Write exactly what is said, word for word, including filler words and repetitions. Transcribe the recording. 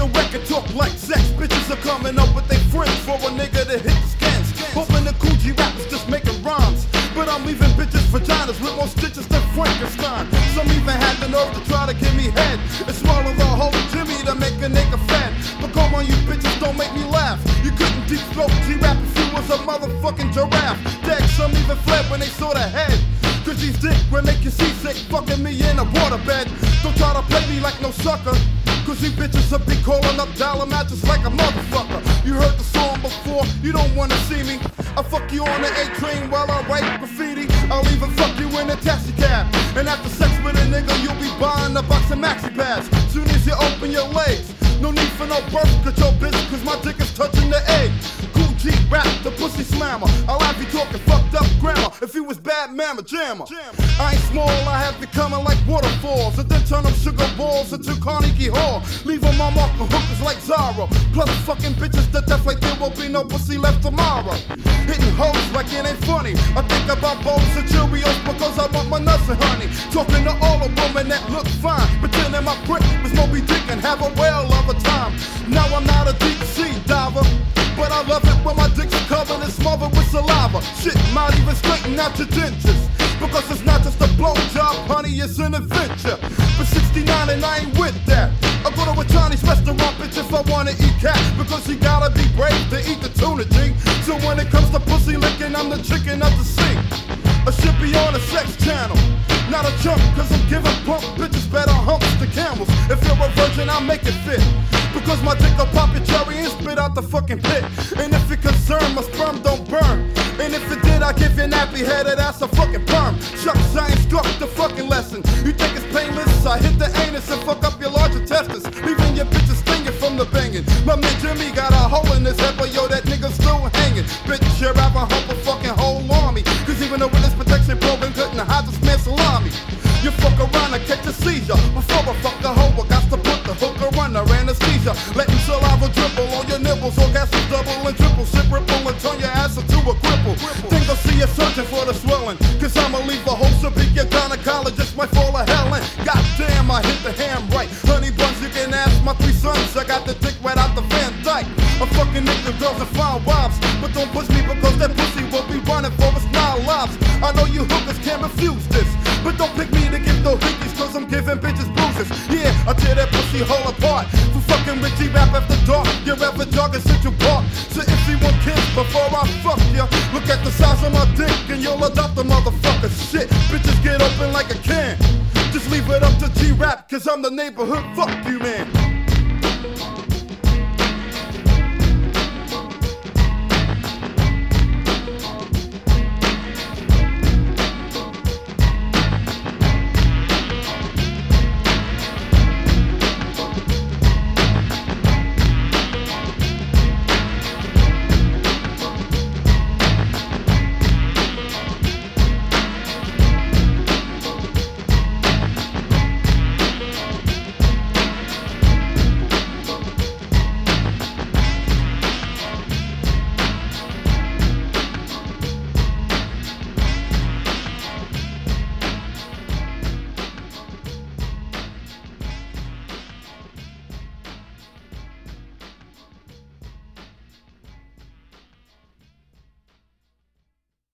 record talk like sex. Bitches are coming up with their friends for a nigga to hit the scans. Hoping the cool G rappers just making rhymes. But I'm leaving bitches vaginas with more stitches than Frankenstein. Some even had the nerve to try to give me head and swallow the whole Jimmy to make a nigga fat. But come on, you bitches, don't make me laugh. You couldn't deep throat G-rap if you was a motherfucking giraffe. Deck, some even fled when they saw the head. Cause these dick will make you seasick, fucking me in a waterbed. Don't try to play me like no sucker. Cause you bitches will be calling up dollar matches like a motherfucker. You heard the song before, you don't wanna see me. I fuck you on the A train while I write graffiti. I'll even fuck you in a taxi cab. And after sex with a nigga, you'll be buying a box of maxi pads. Soon as you open your legs, no need for no birth control, bitch, cause my dick is touching the egg. Cool G rap, the pussy slammer. I'll have you talking fucked up grammar if you was bad mamma jammer. I ain't small, I have you coming like waterfalls. And then turn them sugar balls into Carnegie Hall. Leave them on mark hookers like Zara. Plus fucking bitches to death like there will be no pussy left tomorrow. Hitting hoes like it ain't funny. I think about bowls and Cheerios because I want my nuts and honey. Talking to all the women that look fine. Pretending my prick was Moby Dick and have a whale of a time. Now I'm not a deep sea diver, but I love it when my dick's covered and smothered with saliva. Shit might even straighten out your dentures, because it's not just a blowjob, honey, it's an adventure. But sixty-nine and I ain't with that. I go to a Chinese restaurant, bitch, if I wanna eat cat, because you gotta be brave to eat the tuna, G. So when it comes to pussy licking, I'm the chicken of the sea. I should be on a sex channel, not a chump, cause I'm giving pump bitches better humps to camels. If you're a virgin, I'll make it fit, because my dick will pop your cherry and spit out the fucking pit. And if you're concerned, my sperm don't burn. And if it did, I'd give you nappy headed ass a fucking perm. Shucks, I ain't struck the fucking lesson. You think it's painless? I hit the anus and fuck up your large intestines, leaving your bitches stinging from the banging. My man Jimmy got a hole in his head, but yo, that nigga's still hanging. Bitch, you're rapper hump a fucking whole army, cause even the witness protection program couldn't hide the smear salami. You fuck around and catch a seizure. Before I fuck the hoe, I got to put the hooker under anesthesia. Letting saliva dribble on your nipples, orgasms double and triple. Shit ripple and turn your ass into a cripple. Think I'll see you searching for the swelling, cause I'ma leave a hole so big your gynecologist might fall a hell in. Goddamn, I hit the ham right. Honey buns, you can ask my three sons. I got the dick right out the Van Dyke. I'm fucking niggas, girls and fine wives, but don't push me because that pussy will be running for us nine lives. I know you hookers can't refuse this, but don't pick me to give no hickeys, cause I'm giving bitches bruises. Yeah, I tear that pussy whole apart for fucking with G-Rap after dark. You're ever jogging Central Park, so if you want kids before I fuck ya, look at the size of my dick and you'll adopt the motherfucker. Shit, bitches get open like a can. Just leave it up to G-Rap, cause I'm the neighborhood fuck you man.